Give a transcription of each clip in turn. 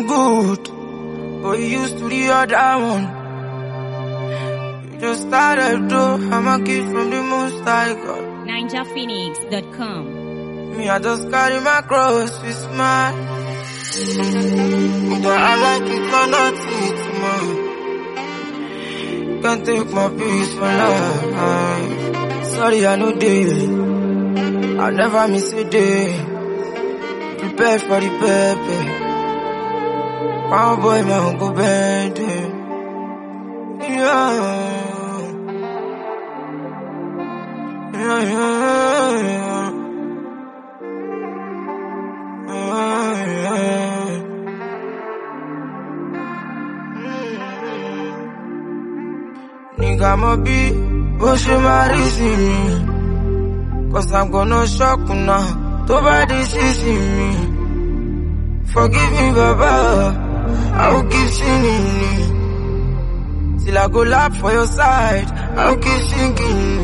good, but you used to the other one. You just started though, I'm a kid from the most high God. NinjaPhoenix.com. Me, I just carry my cross with smile. Either I like it or not, it's mine. Can't take my peace for life. Sorry, I know day. I'll never miss a day. Prepare for the pepper. Cowboy, man, go bend it. Yeah. Yeah, yeah, yeah. Nigga, I'ma be pushing my reason me. Cause I'm gonna shock you now. Nobody sees me. Forgive me, Baba. I will keep singing. Till I go laugh for your side, I will keep singing.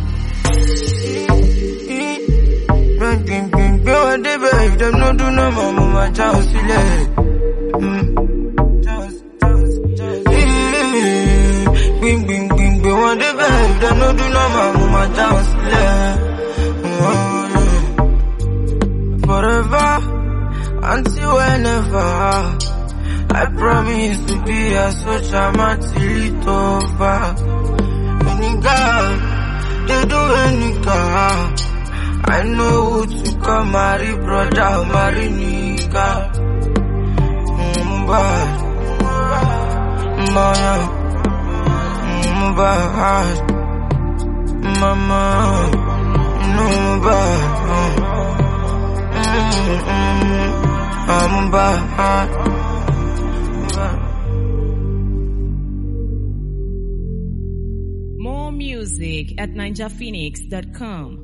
Bing, one day, babe, them no do no more, mama, just Bing, one day, babe, them no do no more, mama, just forever, until whenever, I promise to be a soldier, man, till it's over. Any girl, they do any girl. I know who to come marry, brother, marry nigga. Bad, bad, mama, no bad. I'm bad. More music at NinjaPhoenix.com.